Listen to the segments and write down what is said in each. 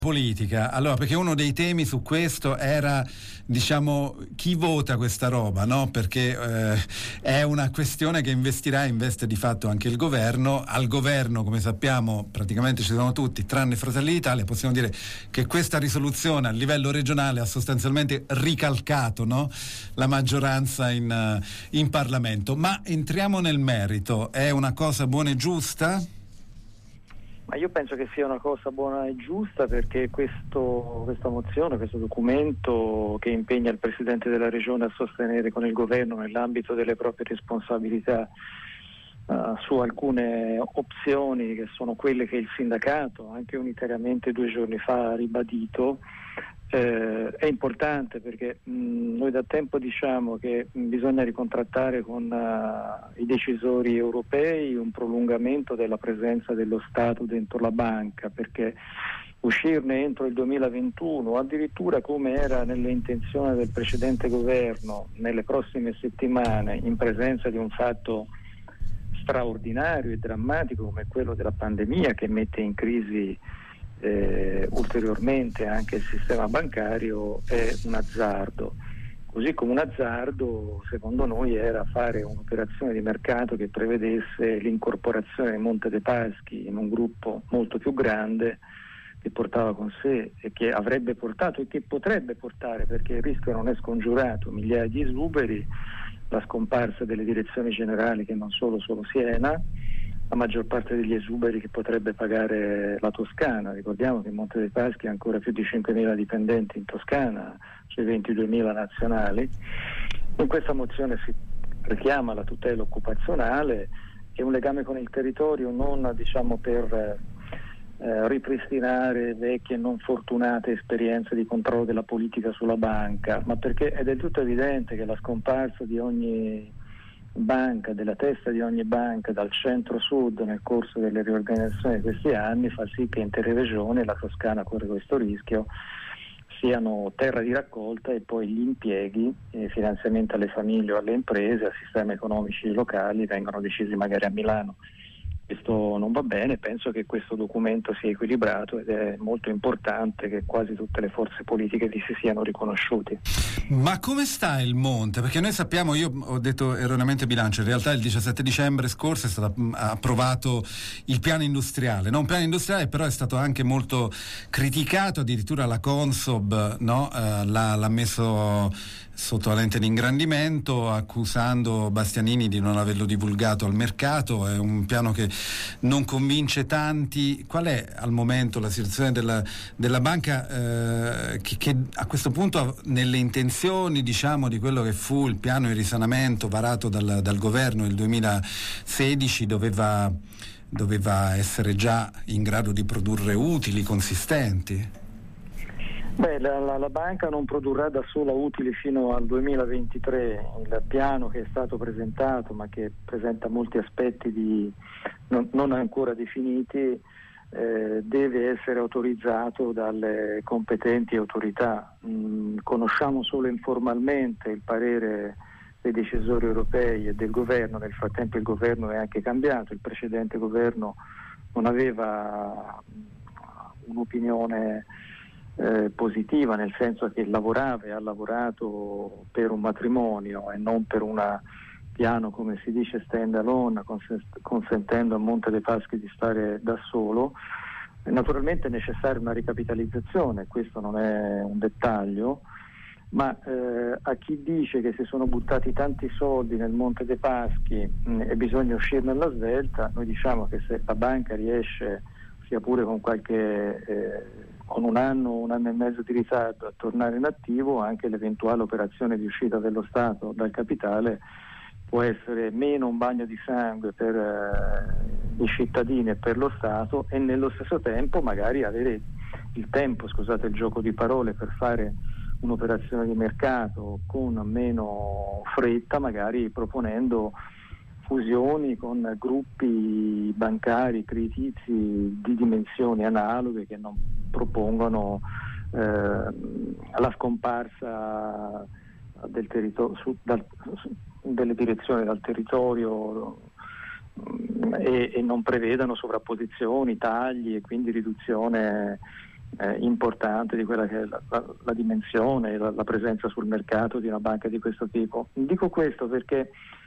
politica. Allora, perché uno dei temi su questo era, diciamo, chi vota questa roba, no? Perché è una questione che investe di fatto anche il governo. Al governo, come sappiamo, praticamente ci sono tutti, tranne Fratelli d'Italia. Possiamo dire che questa risoluzione a livello regionale ha sostanzialmente ricalcato, no? La maggioranza in Parlamento. Ma entriamo nel merito. È una cosa buona e giusta? Ma io penso che sia una cosa buona e giusta, perché questa mozione, questo documento che impegna il Presidente della Regione a sostenere con il Governo nell'ambito delle proprie responsabilità su alcune opzioni che sono quelle che il sindacato anche unitariamente 2 giorni fa ha ribadito, è importante perché noi da tempo diciamo che bisogna ricontrattare con i decisori europei un prolungamento della presenza dello Stato dentro la banca, perché uscirne entro il 2021, addirittura come era nelle intenzioni del precedente governo, nelle prossime settimane, in presenza di un fatto straordinario e drammatico come quello della pandemia, che mette in crisi ulteriormente anche il sistema bancario, è un azzardo. Così come un azzardo, secondo noi, era fare un'operazione di mercato che prevedesse l'incorporazione di Monte dei Paschi in un gruppo molto più grande, che portava con sé e che avrebbe portato e che potrebbe portare, perché il rischio non è scongiurato, migliaia di esuberi, la scomparsa delle direzioni generali, che non solo Siena, la maggior parte degli esuberi che potrebbe pagare la Toscana. Ricordiamo che Monte dei Paschi ha ancora più di 5.000 dipendenti in Toscana, sui 22.000 nazionali. In questa mozione si richiama la tutela occupazionale e un legame con il territorio, non diciamo per ripristinare vecchie e non fortunate esperienze di controllo della politica sulla banca, ma perché è del tutto evidente che la scomparsa di ogni banca, della testa di ogni banca dal centro-sud nel corso delle riorganizzazioni di questi anni fa sì che intere regioni, la Toscana corre questo rischio, siano terra di raccolta, e poi gli impieghi, finanziamenti alle famiglie o alle imprese, a sistemi economici locali vengano decisi magari a Milano. Questo non va bene. Penso che questo documento sia equilibrato ed è molto importante che quasi tutte le forze politiche vi si siano riconosciuti. Ma come sta il Monte? Perché noi sappiamo, io ho detto erroneamente bilancio, in realtà il 17 dicembre scorso è stato approvato il piano industriale, no? Un piano industriale però è stato anche molto criticato, addirittura la Consob, no? L'ha messo sotto la lente di ingrandimento, accusando Bastianini di non averlo divulgato al mercato. È un piano che non convince tanti. Qual è al momento la situazione della banca che a questo punto, nelle intenzioni, diciamo, di quello che fu il piano di risanamento varato dal governo nel 2016, doveva essere già in grado di produrre utili consistenti? Beh, la banca non produrrà da sola utili fino al 2023. Il piano che è stato presentato, ma che presenta molti aspetti non ancora definiti, deve essere autorizzato dalle competenti autorità. Conosciamo solo informalmente il parere dei decisori europei e del governo. Nel frattempo il governo è anche cambiato, il precedente governo non aveva un'opinione positiva, nel senso che lavorava e ha lavorato per un matrimonio e non per un piano, come si dice, stand alone, consentendo a Monte dei Paschi di stare da solo. Naturalmente è necessaria una ricapitalizzazione, questo non è un dettaglio, ma a chi dice che si sono buttati tanti soldi nel Monte dei Paschi e bisogna uscirne alla svelta, noi diciamo che se la banca riesce, sia pure con con un anno e mezzo di ritardo, a tornare in attivo, anche l'eventuale operazione di uscita dello Stato dal capitale può essere meno un bagno di sangue per i cittadini e per lo Stato, e nello stesso tempo magari avere il tempo, scusate il gioco di parole, per fare un'operazione di mercato con meno fretta, magari proponendo fusioni con gruppi bancari creditizi di dimensioni analoghe che non propongono la scomparsa del delle direzioni dal territorio e non prevedano sovrapposizioni, tagli e quindi riduzione importante di quella che è la dimensione, la presenza sul mercato di una banca di questo tipo. Dico questo perché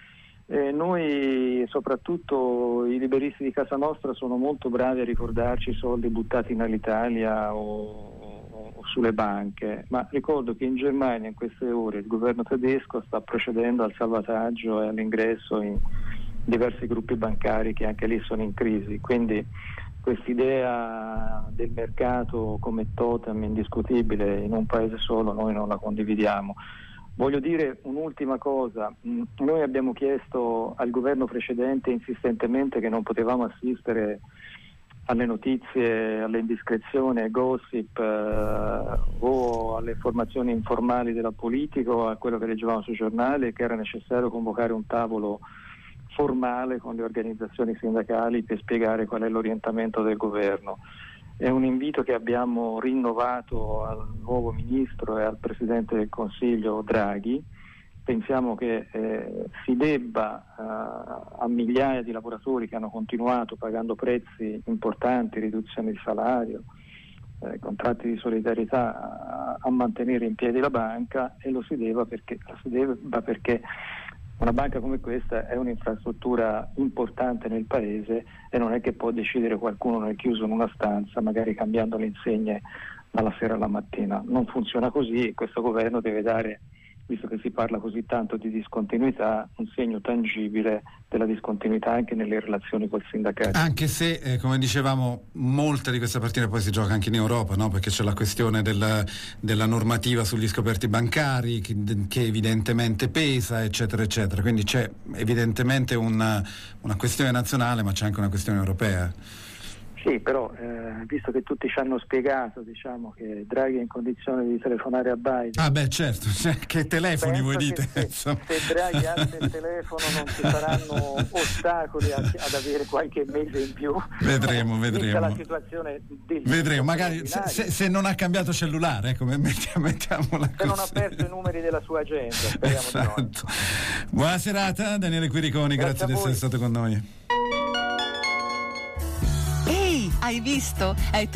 noi, soprattutto i liberisti di casa nostra, sono molto bravi a ricordarci i soldi buttati in Alitalia o sulle banche, ma ricordo che in Germania in queste ore il governo tedesco sta procedendo al salvataggio e all'ingresso in diversi gruppi bancari che anche lì sono in crisi, quindi quest'idea del mercato come totem indiscutibile in un paese solo noi non la condividiamo. Voglio dire un'ultima cosa, noi abbiamo chiesto al governo precedente insistentemente che non potevamo assistere alle notizie, alle indiscrezioni, ai gossip o alle informazioni informali della politica o a quello che leggevamo sui giornali, che era necessario convocare un tavolo formale con le organizzazioni sindacali per spiegare qual è l'orientamento del governo. È un invito che abbiamo rinnovato al nuovo ministro e al Presidente del Consiglio Draghi. Pensiamo che si debba a migliaia di lavoratori che hanno continuato pagando prezzi importanti, riduzione di salario, contratti di solidarietà, a mantenere in piedi la banca, e lo si debba perché una banca come questa è un'infrastruttura importante nel paese e non è che può decidere qualcuno nel chiuso in una stanza, magari cambiando le insegne dalla sera alla mattina. Non funziona così e questo governo deve dare, visto che si parla così tanto di discontinuità, un segno tangibile della discontinuità anche nelle relazioni col sindacato. Anche se, come dicevamo, molte di queste partite poi si gioca anche in Europa, no? Perché c'è la questione della normativa sugli scoperti bancari che evidentemente pesa, eccetera, eccetera. Quindi c'è evidentemente una questione nazionale, ma c'è anche una questione europea. Sì, però visto che tutti ci hanno spiegato, diciamo, che Draghi è in condizione di telefonare a Biden. Ah beh, certo, che telefoni voi dite? Se Draghi alza il telefono non ci saranno ostacoli ad avere qualche mese in più. Vedremo. La situazione vedremo, magari se non ha cambiato cellulare, come mettiamola così. Se non ha perso i numeri della sua agenda, speriamo esatto. di no. Buona serata, Daniele Quiriconi, grazie di essere stato con noi. Ehi, hai visto? È